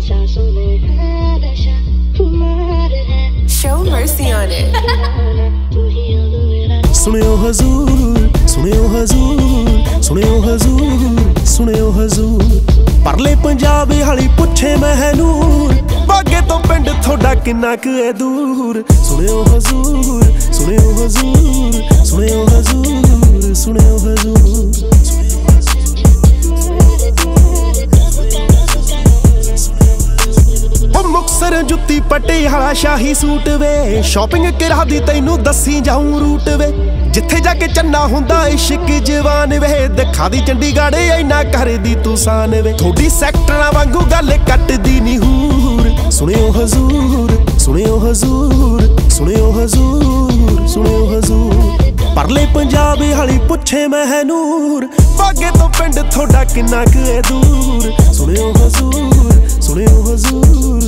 Show mercy on it. सुनियो हजूर, सुनियो हजूर, सुनियो हजूर, सुनियो हजूर। परले पंजाब हाली पुछे महनूर, बागे तो पिंड थोड़ा किन्ना क है दूर। सुनियो हजूर, सुनियो हजूर, सुनियो हजूर, सुनियो हजूर। मुक्तसर जुत्ती पटियाला शाही सूट वे, शॉपिंग करा दी तैनू दसी जाऊं रूट वे। जिथे जाके चन्ना हुंदा इश्क जवान वे, दिखा दी चंडीगढ़ इन्ना कर दी तू सान वे। थोड़ी सैक्टरां वांगू गल कटदी नी हूर। सुनियो हजूर, सुनियो हजूर, सुनियो हजूर, सुनियो हजूर। परले पंजाब हाली पुछे महनूर, बागे तो पिंड थोड़ा किन्ना क है दूर। सुनियो हजूर, सुनियो हजूर।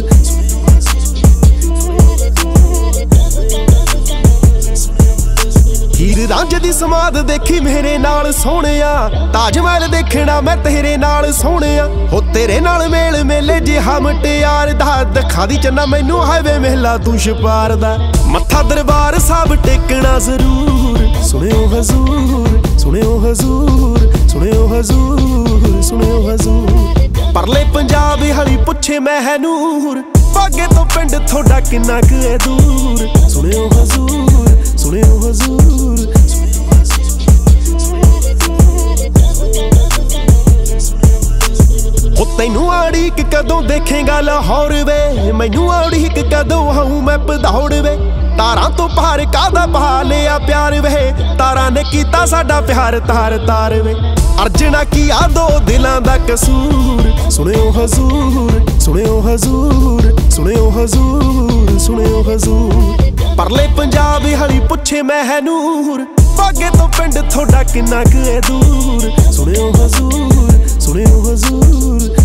हीर रांझे दी समाध देखी मेरे नाल सोहणिया, ताज महल देखना मैं तेरे नाल सोहणिया। हो तेरे नाल मेल मेले जिहा मुटियार दा, दिखा दी चन्ना मैनू हाईवे मेला तू छपार दा। मत्था दरबार साहब टेकना जरूर। सुनियो हजूर, सुनियो हजूर, सुनियो हजूर, सुनियो हजूर। परले पंजाब हाली पुछे महनूर, बागे तो पिंड थोड़ा किन्ना क है दूर। सुनियो हजूर, सुनियो हजूर। तैनू आड़ीक कदों देखेगा लाहौर वे, मैनू आड़ीक कदों आऊं मैं भदौड़ वे। तारां तो पार कादा पा लिया प्यार वे, तारां ने कीता साडा प्यार तार तार वे। अर्जना किया दो दिलां दा कसूर। सुनियो हजूर, सुनियो हजूर, सुनियो हजूर, सुनियो हजूर। परले पंजाब हाली पुछे महनूर, बागे तो पिंड थोड़ा किन्ना क है दूर। सुनियो हजूर, सुनियो हजूर।